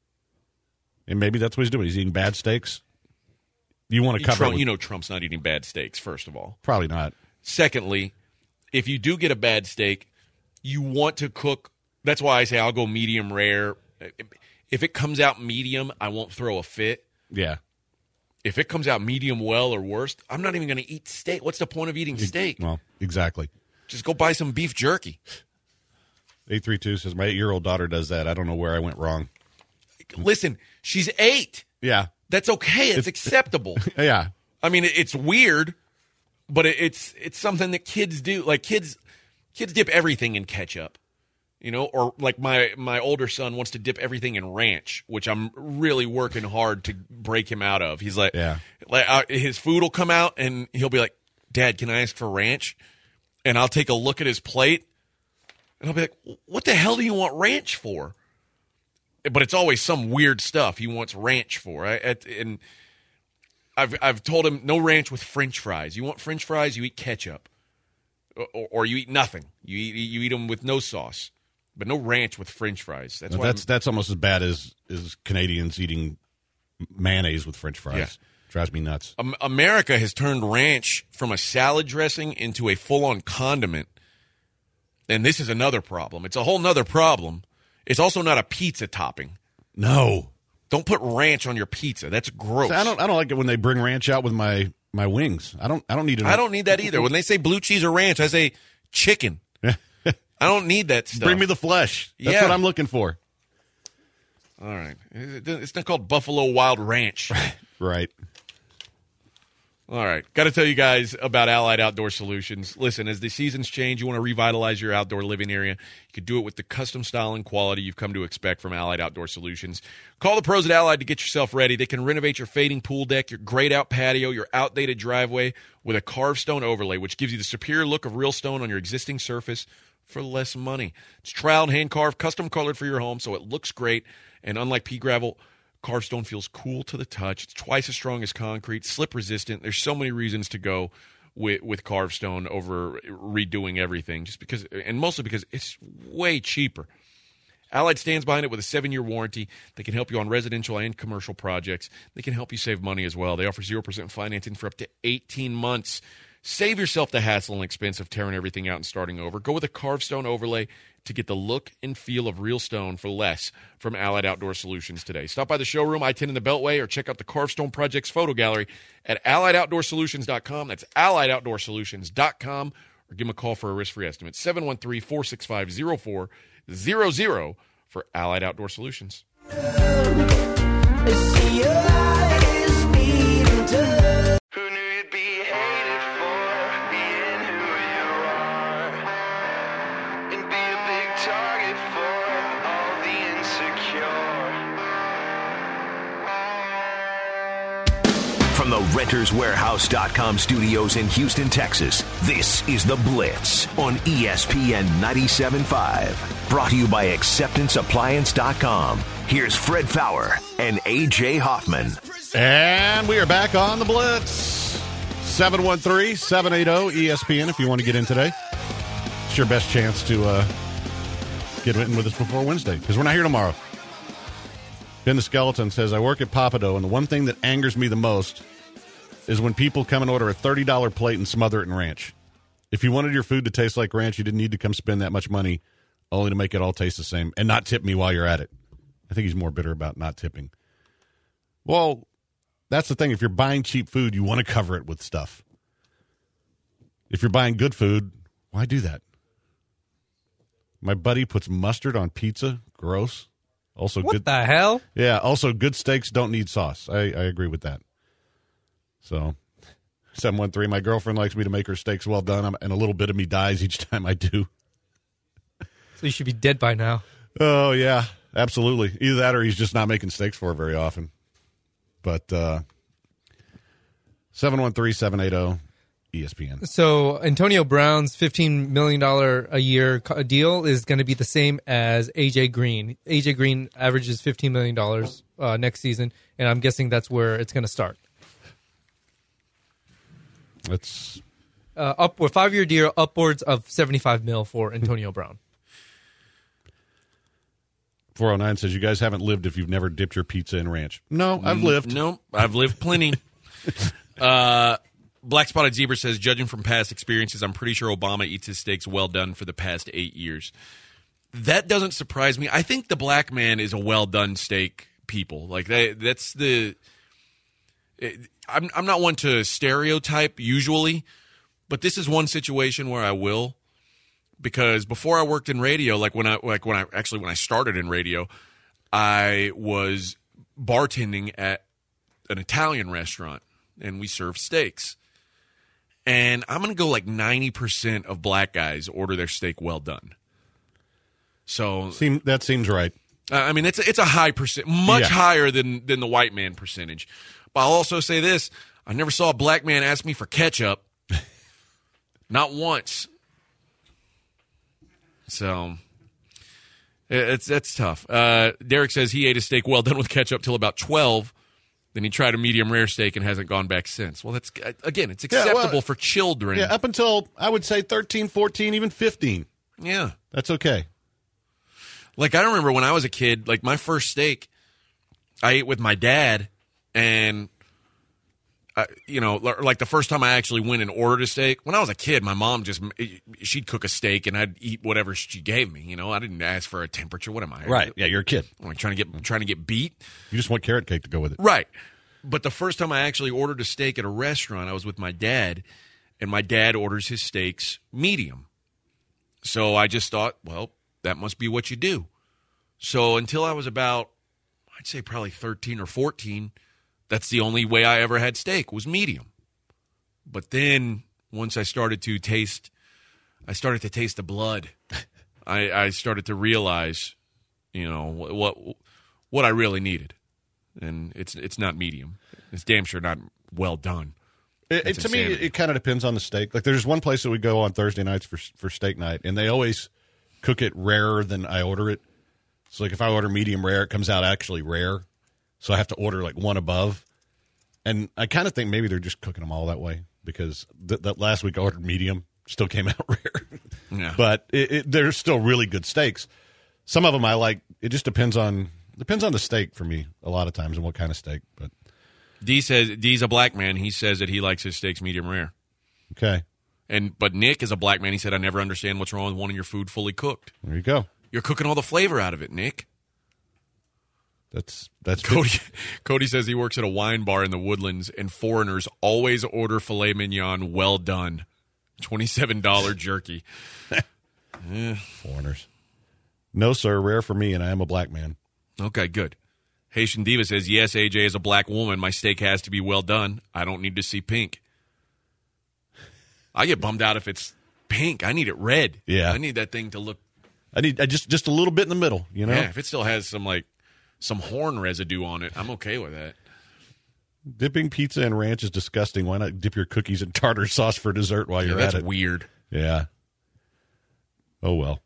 [SPEAKER 2] and maybe that's what he's doing, he's eating bad steaks, you want to cover it with,
[SPEAKER 5] Trump's not eating bad steaks, first of all.
[SPEAKER 2] probably not.
[SPEAKER 5] Secondly, if you do get a bad steak, you want to cook. That's why I say I'll go medium rare. If it comes out medium, I won't throw a fit.
[SPEAKER 2] Yeah.
[SPEAKER 5] If it comes out medium well or worse, I'm not even going to eat steak. What's the point of eating steak?
[SPEAKER 2] Well, exactly.
[SPEAKER 5] Just go buy some beef jerky.
[SPEAKER 2] 832 says, my 8-year-old daughter does that. I don't know where I went wrong.
[SPEAKER 5] Listen, she's 8.
[SPEAKER 2] Yeah.
[SPEAKER 5] That's okay. It's acceptable.
[SPEAKER 2] Yeah.
[SPEAKER 5] I mean, it's weird, but it's something that kids do. Like kids dip everything in ketchup, or like my older son wants to dip everything in ranch, which I'm really working hard to break him out of. He's like, his food will come out and he'll be like, Dad, can I ask for ranch? And I'll take a look at his plate and I'll be like, what the hell do you want ranch for? But it's always some weird stuff he wants ranch for. And I've told him no ranch with French fries. You want French fries, you eat ketchup, or you eat nothing. You eat them with no sauce, but no ranch with French fries. That's
[SPEAKER 2] almost as bad as Canadians eating mayonnaise with French fries.
[SPEAKER 5] Yeah.
[SPEAKER 2] Drives me nuts.
[SPEAKER 5] America has turned ranch from a salad dressing into a full-on condiment, and this is another problem. It's a whole nother problem. It's also not a pizza topping.
[SPEAKER 2] No.
[SPEAKER 5] Don't put ranch on your pizza. That's gross.
[SPEAKER 2] I don't like it when they bring ranch out with my wings. I don't need it.
[SPEAKER 5] I don't need that either. When they say blue cheese or ranch, I say chicken. I don't need that stuff.
[SPEAKER 2] Bring me the flesh. That's what I'm looking for.
[SPEAKER 5] All right. It's not called Buffalo Wild Ranch.
[SPEAKER 2] Right.
[SPEAKER 5] All right. Got to tell you guys about Allied Outdoor Solutions. Listen, as the seasons change, you want to revitalize your outdoor living area. You could do it with the custom style and quality you've come to expect from Allied Outdoor Solutions. Call the pros at Allied to get yourself ready. They can renovate your fading pool deck, your grayed out patio, your outdated driveway with a carved stone overlay, which gives you the superior look of real stone on your existing surface for less money. It's troweled, hand carved, custom colored for your home, so it looks great. And unlike pea gravel, carved stone feels cool to the touch. It's twice as strong as concrete, slip resistant. There's so many reasons to go with carved stone over redoing everything, just because, and mostly because it's way cheaper. Allied stands behind it with a 7-year warranty. They can help you on residential and commercial projects. They can help you save money as well. They offer 0% financing for up to 18 months. Save yourself the hassle and expense of tearing everything out and starting over. Go with a carved stone overlay to get the look and feel of real stone for less from Allied Outdoor Solutions today. Stop by the showroom, I-10 in the Beltway, or check out the Carved Stone Project's photo gallery at AlliedOutdoorSolutions.com. That's AlliedOutdoorSolutions.com. Or give them a call for a risk-free estimate, 713-465-0400 for Allied Outdoor Solutions.
[SPEAKER 6] Who knew you'd be hated for being who you are, and be a big target for all the insecure.
[SPEAKER 1] From the RentersWarehouse.com studios in Houston, Texas, this is The Blitz on ESPN 97.5. Brought to you by AcceptanceAppliance.com. Here's Fred Fowler and A.J. Hoffman.
[SPEAKER 2] And we are back on the Blitz. 713-780-ESPN if you want to get in today. It's your best chance to get in with us before Wednesday, because we're not here tomorrow. Ben the Skeleton says, I work at Papado, and the one thing that angers me the most is when people come and order a $30 plate and smother it in ranch. If you wanted your food to taste like ranch, you didn't need to come spend that much money only to make it all taste the same and not tip me while you're at it. I think he's more bitter about not tipping. Well, that's the thing. If you're buying cheap food, you want to cover it with stuff. If you're buying good food, why do that? My buddy puts mustard on pizza. Gross. Also,
[SPEAKER 8] What the hell?
[SPEAKER 2] Yeah, also good steaks don't need sauce. I agree with that. So, 713, my girlfriend likes me to make her steaks well done, and a little bit of me dies each time I do.
[SPEAKER 8] So you should be dead by now.
[SPEAKER 2] Oh, yeah, absolutely. Either that or he's just not making steaks for her very often. But 713-780 ESPN.
[SPEAKER 8] So Antonio Brown's $15 million a year deal is going to be the same as A.J. Green. A.J. Green averages $15 million next season, and I'm guessing that's where it's going to start.
[SPEAKER 2] It's
[SPEAKER 8] up with 5-year deal, upwards of $75 million for Antonio Brown.
[SPEAKER 2] 409 says, you guys haven't lived if you've never dipped your pizza in ranch. No, I've lived.
[SPEAKER 5] No, I've lived plenty. Black Spotted Zebra says, judging from past experiences, I'm pretty sure Obama eats his steaks well done for the past 8 years. That doesn't surprise me. I think the black man is a well done steak people. Like that's the. I'm not one to stereotype usually, but this is one situation where I will, because before I worked in radio, when I started in radio, I was bartending at an Italian restaurant and we served steaks. And I'm going to go 90% of black guys order their steak well done. So
[SPEAKER 2] that seems right.
[SPEAKER 5] I mean, it's a high percent, much higher than the white man percentage. But I'll also say this: I never saw a black man ask me for ketchup, not once. So that's tough. Derek says he ate a steak well done with ketchup till about 12. Then he tried a medium rare steak and hasn't gone back since. Well, that's again, it's acceptable for children.
[SPEAKER 2] Yeah, up until I would say 13, 14, even 15.
[SPEAKER 5] Yeah,
[SPEAKER 2] that's okay.
[SPEAKER 5] I remember when I was a kid, my first steak, I ate with my dad, and the first time I actually went and ordered a steak. When I was a kid, my mom she'd cook a steak and I'd eat whatever she gave me. I didn't ask for a temperature. What am I?
[SPEAKER 2] Right. Yeah, you're a kid.
[SPEAKER 5] I'm trying to get beat.
[SPEAKER 2] You just want carrot cake to go with it.
[SPEAKER 5] Right. But the first time I actually ordered a steak at a restaurant, I was with my dad, and my dad orders his steaks medium. So I just thought, well, that must be what you do. So until I was about, I'd say probably 13 or 14, that's the only way I ever had steak was medium. But then once I started to taste the blood. I started to realize, what I really needed. And it's not medium. It's damn sure not well done.
[SPEAKER 2] To me, it kind of depends on the steak. There's one place that we go on Thursday nights for steak night, and they always cook it rarer than I order it. So, if I order medium rare, it comes out actually rare. So I have to order, one above. And I kind of think maybe they're just cooking them all that way, because that last week I ordered medium, still came out rare.
[SPEAKER 5] Yeah.
[SPEAKER 2] But they're still really good steaks. Some of them I like. It just depends on the steak for me a lot of times and what kind of steak. But
[SPEAKER 5] D's a black man. He says that he likes his steaks medium rare.
[SPEAKER 2] Okay.
[SPEAKER 5] But Nick is a black man. He said, I never understand what's wrong with wanting your food fully cooked.
[SPEAKER 2] There you go.
[SPEAKER 5] You're cooking all the flavor out of it, Nick.
[SPEAKER 2] That's
[SPEAKER 5] Cody says he works at a wine bar in the Woodlands, and foreigners always order filet mignon well done. $27 jerky.
[SPEAKER 2] Foreigners. No, sir. Rare for me, and I am a black man.
[SPEAKER 5] Okay, good. Haitian Diva says, yes, AJ is a black woman. My steak has to be well done. I don't need to see pink. I get bummed out if it's pink. I need it red.
[SPEAKER 2] Yeah.
[SPEAKER 5] I need that thing to look.
[SPEAKER 2] I need just a little bit in the middle,
[SPEAKER 5] Yeah, if it still has some horn residue on it, I'm okay with that.
[SPEAKER 2] Dipping pizza in ranch is disgusting. Why not dip your cookies in tartar sauce for dessert while you're at it?
[SPEAKER 5] That's weird.
[SPEAKER 2] Yeah. Oh, well.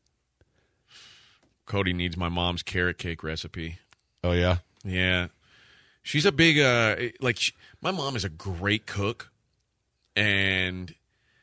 [SPEAKER 5] Cody needs my mom's carrot cake recipe.
[SPEAKER 2] Oh, yeah?
[SPEAKER 5] Yeah. She's a big, my mom is a great cook, and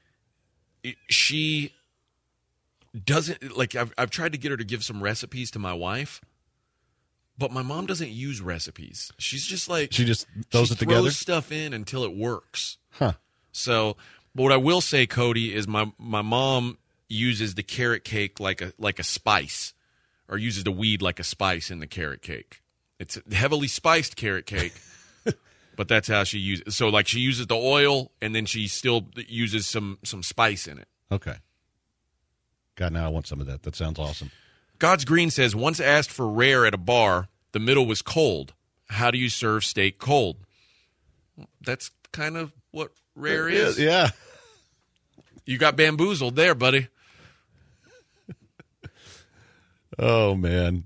[SPEAKER 5] she doesn't, I've tried to get her to give some recipes to my wife, but my mom doesn't use recipes. She's just
[SPEAKER 2] she just throws it together?
[SPEAKER 5] Throws stuff in until it works.
[SPEAKER 2] Huh.
[SPEAKER 5] So, but what I will say, Cody, is my mom uses the carrot cake like a spice, or uses the weed like a spice in the carrot cake. It's a heavily spiced carrot cake, But that's how she uses. So like she uses the oil, and then she still uses some spice in it.
[SPEAKER 2] Okay. God, now I want some of that. That sounds awesome.
[SPEAKER 5] God's Green says, once asked for rare at a bar, the middle was cold. How do you serve steak cold? That's kind of what rare is.
[SPEAKER 2] Yeah.
[SPEAKER 5] You got bamboozled there, buddy.
[SPEAKER 2] Oh, man.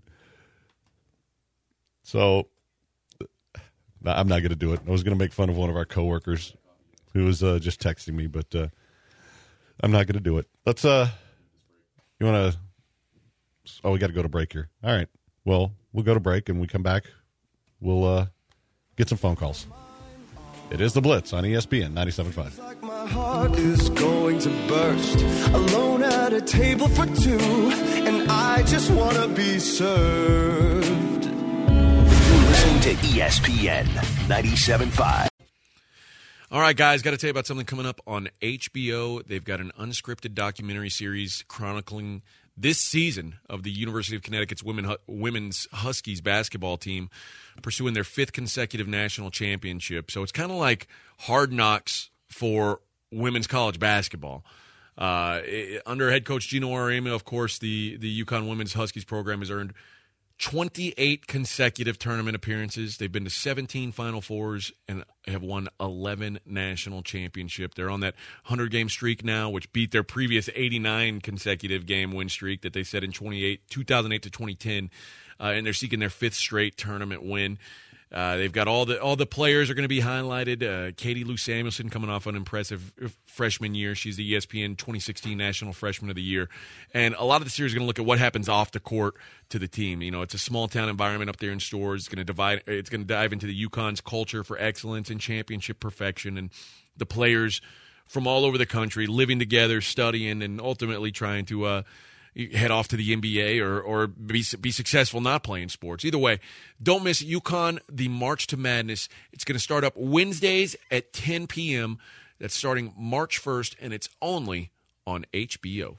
[SPEAKER 2] So, I'm not going to do it. I was going to make fun of one of our coworkers who was just texting me, but I'm not going to do it. Let's, you want to, we got to go to break here. All right. Well, we'll go to break, and we come back. We'll get some phone calls. It is The Blitz on ESPN 97.5.
[SPEAKER 6] Like my heart is going to burst. Alone at a table for two, and I just want to be served.
[SPEAKER 1] Listen to ESPN 97.5.
[SPEAKER 5] All right, guys, got to tell you about something coming up on HBO. They've got an unscripted documentary series chronicling this season of the University of Connecticut's women's Huskies basketball team pursuing their 5th consecutive national championship. So it's kind of like Hard Knocks for women's college basketball. Under head coach Gino Auriemma, of course, the UConn women's Huskies program has earned 28 consecutive tournament appearances. They've been to 17 Final Fours and have won 11 national championships. They're on that 100-game streak now, which beat their previous 89 consecutive game win streak that they set in 2008 to 2010. And they're seeking their 5th straight tournament win. They've got all the players are going to be highlighted. Katie Lou Samuelson coming off an impressive freshman year. She's the ESPN 2016 National Freshman of the Year. And a lot of the series is going to look at what happens off the court to the team. You know, it's a small town environment up there in Storrs. It's going to dive into the UConn's culture for excellence and championship perfection, and the players from all over the country living together, studying, and ultimately trying to head off to the NBA or be successful not playing sports. Either way, don't miss UConn, the March to Madness. It's going to start up Wednesdays at 10 p.m. That's starting March 1st, and it's only on HBO.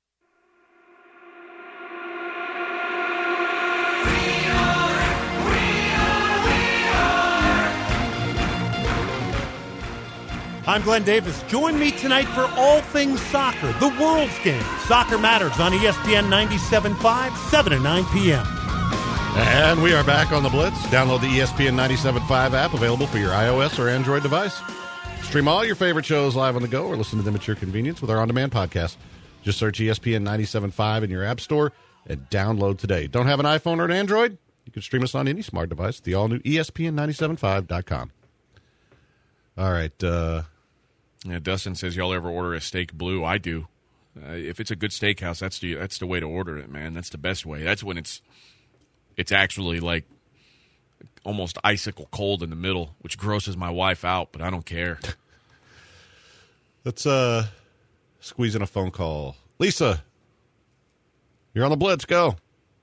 [SPEAKER 9] I'm Glenn Davis. Join me tonight for all things soccer, the world's game. Soccer Matters on ESPN 97.5, 7 to 9 p.m.
[SPEAKER 2] And we are back on The Blitz. Download the ESPN 97.5 app, available for your iOS or Android device. Stream all your favorite shows live on the go or listen to them at your convenience with our on-demand podcast. Just search ESPN 97.5 in your app store and download today. Don't have an iPhone or an Android? You can stream us on any smart device. The all-new ESPN975.com. All right,
[SPEAKER 5] Yeah, Dustin says, y'all ever order a steak blue? I do. If it's a good steakhouse, that's the way to order it, man. That's the best way. That's when it's actually like almost icicle cold in the middle, which grosses my wife out, but I don't care.
[SPEAKER 2] Let's squeeze in a phone call. Lisa, you're on the Blitz. Go.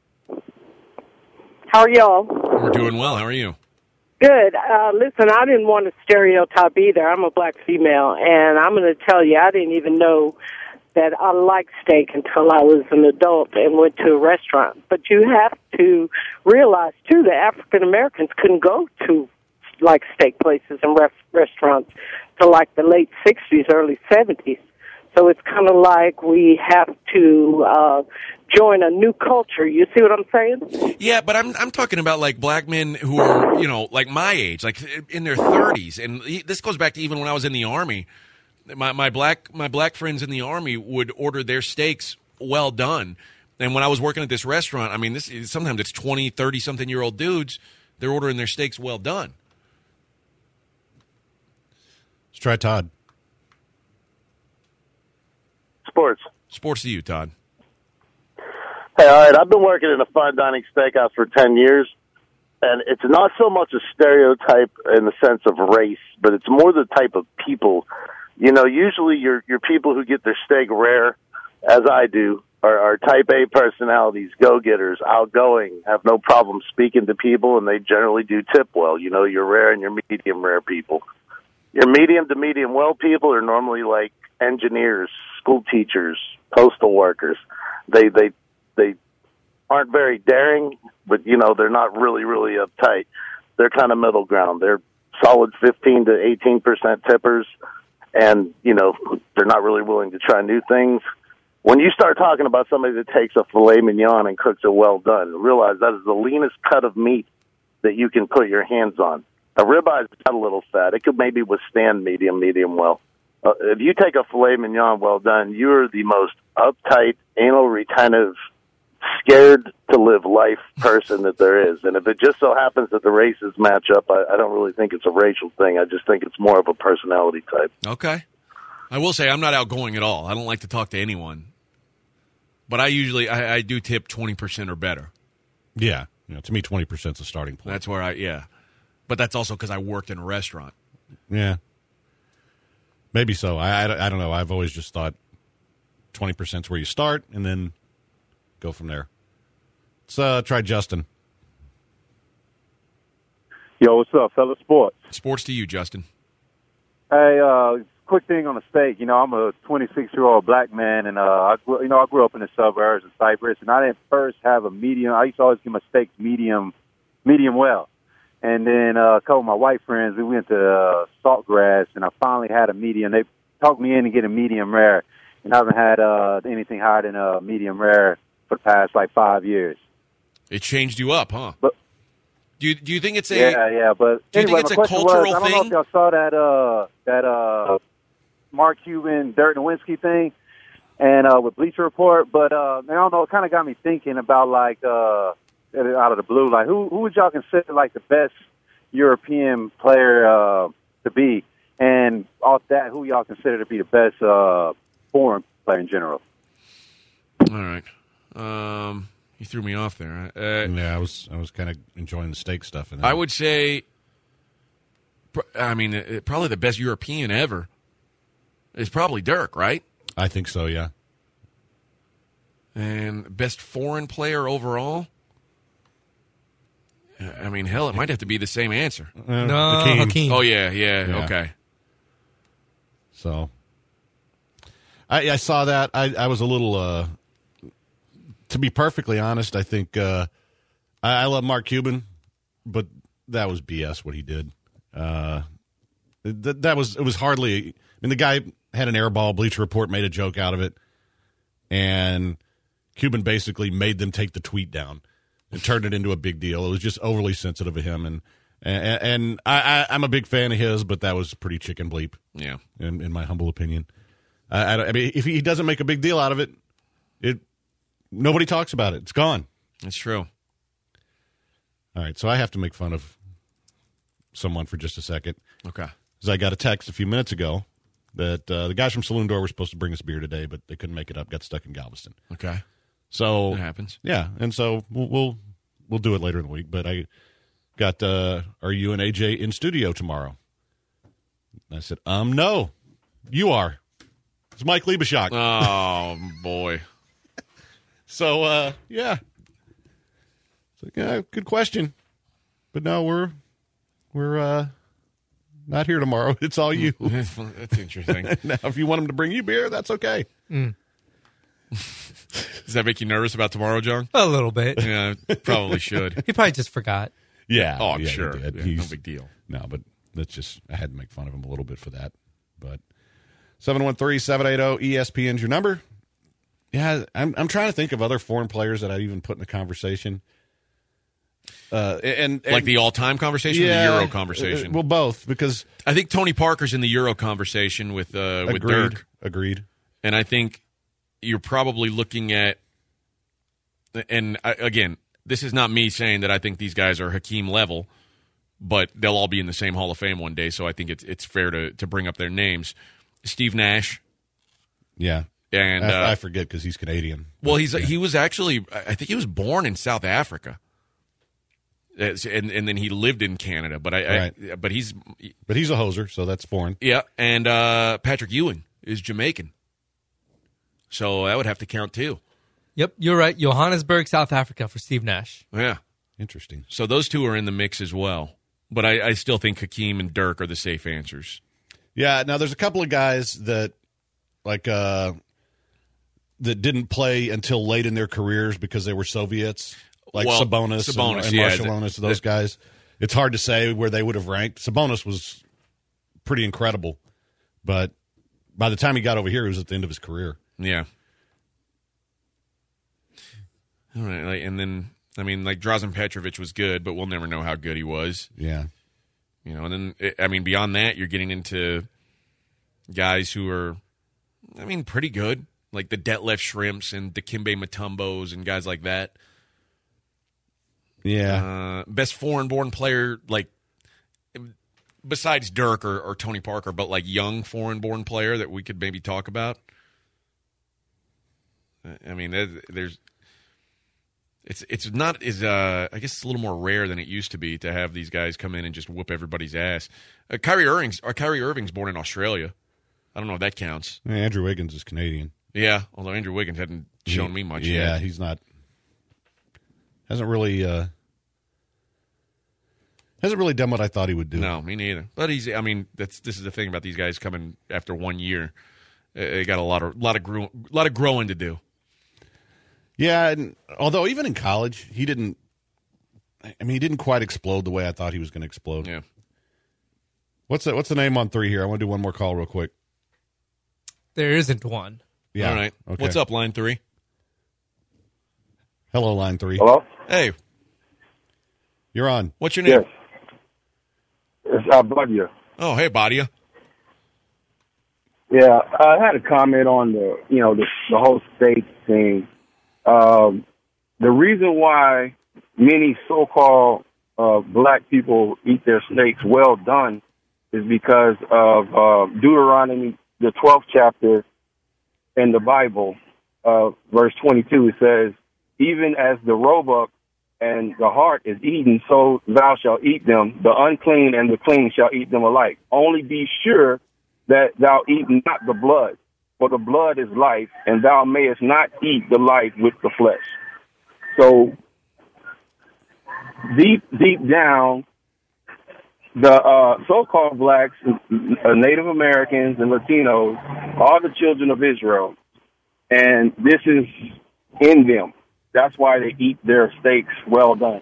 [SPEAKER 10] How are y'all?
[SPEAKER 5] We're doing well. How are you?
[SPEAKER 10] Good. Listen, I didn't want to stereotype either. I'm a black female, and I'm going to tell you, I didn't even know that I liked steak until I was an adult and went to a restaurant. But you have to realize, too, that African Americans couldn't go to, like, steak places and restaurants till, like, the late 60s, early 70s. So it's kind of like we have to join a new culture. You see what I'm saying?
[SPEAKER 5] Yeah, but I'm talking about like black men who are, you know, like my age, like in their 30s, and this goes back to even when I was in the Army. My black friends in the Army would order their steaks well done, and when I was working at this restaurant, I mean, sometimes it's 20, 30-something-year-old dudes. They're ordering their steaks well done.
[SPEAKER 2] Let's try Todd.
[SPEAKER 5] Sports to you, Todd.
[SPEAKER 11] Hey, all right, I've been working in a fine dining steakhouse for 10 years, and it's not so much a stereotype in the sense of race, but it's more the type of people. You know, usually your people who get their steak rare, as I do, are type A personalities, go-getters, outgoing, have no problem speaking to people, and they generally do tip well. You know, your rare and your medium rare people. Your medium to medium well people are normally like engineers, school teachers, postal workers. They aren't very daring, but, you know, they're not really, really uptight. They're kind of middle ground. They're solid 15 to 18% tippers, and, they're not really willing to try new things. When you start talking about somebody that takes a filet mignon and cooks it well done, realize that is the leanest cut of meat that you can put your hands on. A ribeye's got a little fat. It could maybe withstand medium well. If you take a filet mignon well done, you're the most uptight, anal retentive, scared to live life person that there is. And if it just so happens that the races match up, I don't really think it's a racial thing. I just think it's more of a personality type.
[SPEAKER 5] Okay. I will say I'm not outgoing at all. I don't like to talk to anyone. But I do tip 20% or better.
[SPEAKER 2] Yeah. To me, 20% is a starting point.
[SPEAKER 5] That's where But that's also because I worked in a restaurant.
[SPEAKER 2] Yeah. Maybe so. I don't know. I've always just thought 20% is where you start and then go from there. Let's try Justin.
[SPEAKER 12] Yo, what's up, fellas?
[SPEAKER 5] Sports to you, Justin.
[SPEAKER 12] Hey, quick thing on the steak. I'm a 26-year-old black man, and I grew up in the suburbs in Cypress, and I didn't first have a medium. I used to always get my steaks medium well. And then a couple of my white friends, we went to Saltgrass, and I finally had a medium. They talked me in to get a medium rare, and I haven't had anything higher than a medium rare for the past, 5 years.
[SPEAKER 5] It changed you up, huh?
[SPEAKER 12] But
[SPEAKER 5] do you think it's a
[SPEAKER 12] yeah? But
[SPEAKER 5] do you
[SPEAKER 12] anyway,
[SPEAKER 5] think it's
[SPEAKER 12] my
[SPEAKER 5] a
[SPEAKER 12] question
[SPEAKER 5] cultural
[SPEAKER 12] was, I don't know if y'all saw that Mark Cuban, Dirk Nowitzki thing, and with Bleacher Report. But I don't know. It kind of got me thinking about out of the blue, who would y'all consider the best European player to be, and off that, who y'all consider to be the best foreign player in general?
[SPEAKER 5] All right. You threw me off there.
[SPEAKER 2] Yeah, I was kind of enjoying the steak stuff. And
[SPEAKER 5] I would say, probably the best European ever is probably Dirk, right?
[SPEAKER 2] I think so, yeah.
[SPEAKER 5] And best foreign player overall? Hell, it might have to be the same answer.
[SPEAKER 8] No, Hakeem.
[SPEAKER 5] Oh, yeah, okay.
[SPEAKER 2] So, I saw that. I was a little... to be perfectly honest, I think I love Mark Cuban, but that was BS what he did. It was hardly. The guy had an air ball. Bleacher Report made a joke out of it, and Cuban basically made them take the tweet down and turned it into a big deal. It was just overly sensitive of him, and I'm a big fan of his, but that was pretty chicken bleep.
[SPEAKER 5] Yeah,
[SPEAKER 2] in my humble opinion. If he doesn't make a big deal out of it, nobody talks about it. It's gone.
[SPEAKER 5] That's true.
[SPEAKER 2] All right, so I have to make fun of someone for just a second.
[SPEAKER 5] Okay.
[SPEAKER 2] Because I got a text a few minutes ago that the guys from Saloon Door were supposed to bring us beer today, but they couldn't make it up, got stuck in Galveston.
[SPEAKER 5] Okay.
[SPEAKER 2] So
[SPEAKER 5] it happens.
[SPEAKER 2] Yeah, and so we'll do it later in the week, but I got, are you and AJ in studio tomorrow? And I said, no, you are. It's Mike Liebeshock.
[SPEAKER 5] Oh, boy.
[SPEAKER 2] So, yeah. It's like, yeah, good question. But no, we're not here tomorrow. It's all you.
[SPEAKER 5] That's interesting.
[SPEAKER 2] Now, if you want him to bring you beer, that's okay.
[SPEAKER 8] Mm.
[SPEAKER 5] Does that make you nervous about tomorrow, John?
[SPEAKER 8] A little bit.
[SPEAKER 5] Yeah, probably should.
[SPEAKER 8] He probably just forgot.
[SPEAKER 2] Yeah.
[SPEAKER 5] Oh, I'm
[SPEAKER 2] yeah,
[SPEAKER 5] sure.
[SPEAKER 2] He did.
[SPEAKER 5] Yeah, no big deal.
[SPEAKER 2] No, but I had to make fun of him a little bit for that. But 713-780-ESPN's your number. Yeah, I'm trying to think of other foreign players that I'd even put in the conversation. And
[SPEAKER 5] like the all-time conversation or the Euro conversation?
[SPEAKER 2] Well, both, because
[SPEAKER 5] I think Tony Parker's in the Euro conversation with Dirk.
[SPEAKER 2] Agreed.
[SPEAKER 5] And I think you're probably looking at, and again, this is not me saying that I think these guys are Hakeem level, but they'll all be in the same Hall of Fame one day, so I think it's fair to bring up their names. Steve Nash.
[SPEAKER 2] Yeah.
[SPEAKER 5] And
[SPEAKER 2] I forget because he's Canadian.
[SPEAKER 5] Well, he was actually, I think he was born in South Africa. And then he lived in Canada, but but he's
[SPEAKER 2] a hoser, so that's foreign.
[SPEAKER 5] Yeah, and Patrick Ewing is Jamaican, so that would have to count too.
[SPEAKER 8] Yep, you're right. Johannesburg, South Africa for Steve Nash.
[SPEAKER 5] Yeah,
[SPEAKER 2] interesting.
[SPEAKER 5] So those two are in the mix as well, but I still think Hakeem and Dirk are the safe answers.
[SPEAKER 2] Yeah. Now there's a couple of guys that that didn't play until late in their careers because they were Soviets. Like Sabonis and Marshalonis, those guys. it's hard to say where they would have ranked. Sabonis was pretty incredible, but by the time he got over here, he was at the end of his career.
[SPEAKER 5] Yeah. All right, and then, I mean, like, Drazen Petrovic was good, but we'll never know how good he was.
[SPEAKER 2] Yeah.
[SPEAKER 5] You know, and then, I mean, beyond that, you're getting into guys who are, I mean, pretty good, like the Detlef Shrimps and Dikembe Mutombos and guys like that.
[SPEAKER 2] Yeah.
[SPEAKER 5] Best foreign-born player, like, besides Dirk or Tony Parker, but like young foreign-born player that we could maybe talk about. I mean, there's, it's not as I guess it's a little more rare than it used to be to have these guys come in and just whoop everybody's ass. Kyrie Irving's born in Australia. I don't know if that counts.
[SPEAKER 2] Yeah, Andrew Wiggins is Canadian.
[SPEAKER 5] Yeah, although Andrew Wiggins hadn't shown me much.
[SPEAKER 2] Yeah,
[SPEAKER 5] yet.
[SPEAKER 2] he's not. Hasn't really done what I thought he would do.
[SPEAKER 5] No, me neither. But I mean, this is the thing about these guys coming after 1 year. They got a lot of growing to do.
[SPEAKER 2] Yeah, and although even in college, he didn't quite explode the way I thought he was going to explode.
[SPEAKER 5] Yeah.
[SPEAKER 2] What's the name on 3 here? I want to do one more call real quick.
[SPEAKER 8] There isn't one.
[SPEAKER 2] Yeah.
[SPEAKER 5] All right.
[SPEAKER 2] Okay.
[SPEAKER 5] What's up, line 3?
[SPEAKER 2] Hello, line 3.
[SPEAKER 12] Hello?
[SPEAKER 5] Hey.
[SPEAKER 2] You're on.
[SPEAKER 5] What's your name?
[SPEAKER 12] Yes. It's Badia.
[SPEAKER 5] Oh, hey, Badia.
[SPEAKER 12] Yeah, I had a comment on the whole steak thing. The reason why many so-called black people eat their steaks well done is because of Deuteronomy, the 12th chapter in the Bible, verse 22. It says, even as the roebuck and the hart is eaten, so thou shalt eat them. The unclean and the clean shall eat them alike. Only be sure that thou eat not the blood, for the blood is life, and thou mayest not eat the life with the flesh. So deep down, the so-called blacks, Native Americans, and Latinos are the children of Israel, and this is in them. That's why they eat their steaks well done.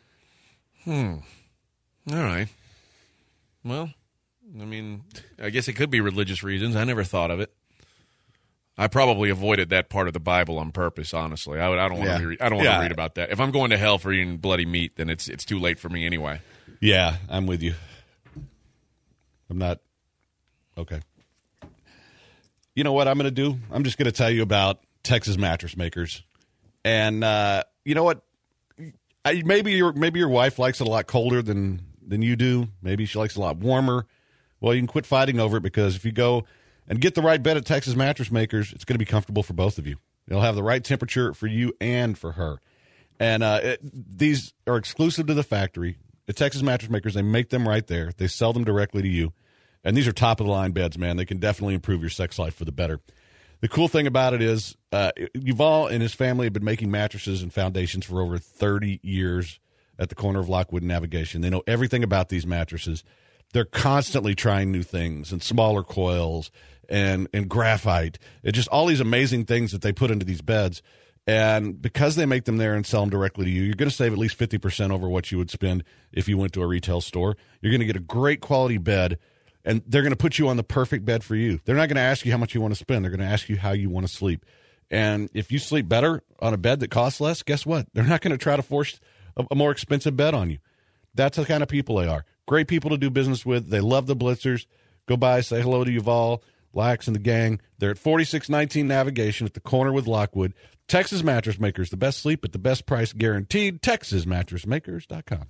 [SPEAKER 5] All right. Well, I mean, I guess it could be religious reasons. I never thought of it. I probably avoided that part of the Bible on purpose. Honestly, I don't want to. I don't want to read about that. If I'm going to hell for eating bloody meat, then it's too late for me anyway.
[SPEAKER 2] Yeah, I'm with you. I'm not. Okay. You know what I'm going to do? I'm just going to tell you about Texas Mattress Makers. And you know what? Maybe your wife likes it a lot colder than you do. Maybe she likes it a lot warmer. Well, you can quit fighting over it, because if you go and get the right bed at Texas Mattress Makers, it's going to be comfortable for both of you. It'll have the right temperature for you and for her. And these are exclusive to the factory. At Texas Mattress Makers, they make them right there. They sell them directly to you. And these are top-of-the-line beds, man. They can definitely improve your sex life for the better. The cool thing about it is Yuval and his family have been making mattresses and foundations for over 30 years at the corner of Lockwood and Navigation. They know everything about these mattresses. They're constantly trying new things and smaller coils and graphite. It's just all these amazing things that they put into these beds. And because they make them there and sell them directly to you, you're going to save at least 50% over what you would spend if you went to a retail store. You're going to get a great quality bed, and they're going to put you on the perfect bed for you. They're not going to ask you how much you want to spend. They're going to ask you how you want to sleep. And if you sleep better on a bed that costs less, guess what? They're not going to try to force a more expensive bed on you. That's the kind of people they are. Great people to do business with. They love the Blitzers. Go by, say hello to Yuval, Lax, and the gang. They're at 4619 Navigation at the corner with Lockwood. Texas Mattress Makers, the best sleep at the best price guaranteed. TexasMattressMakers.com.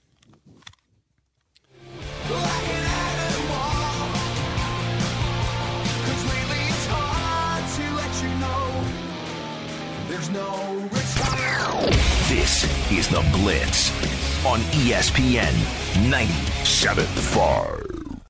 [SPEAKER 1] This is The Blitz on ESPN 97.5.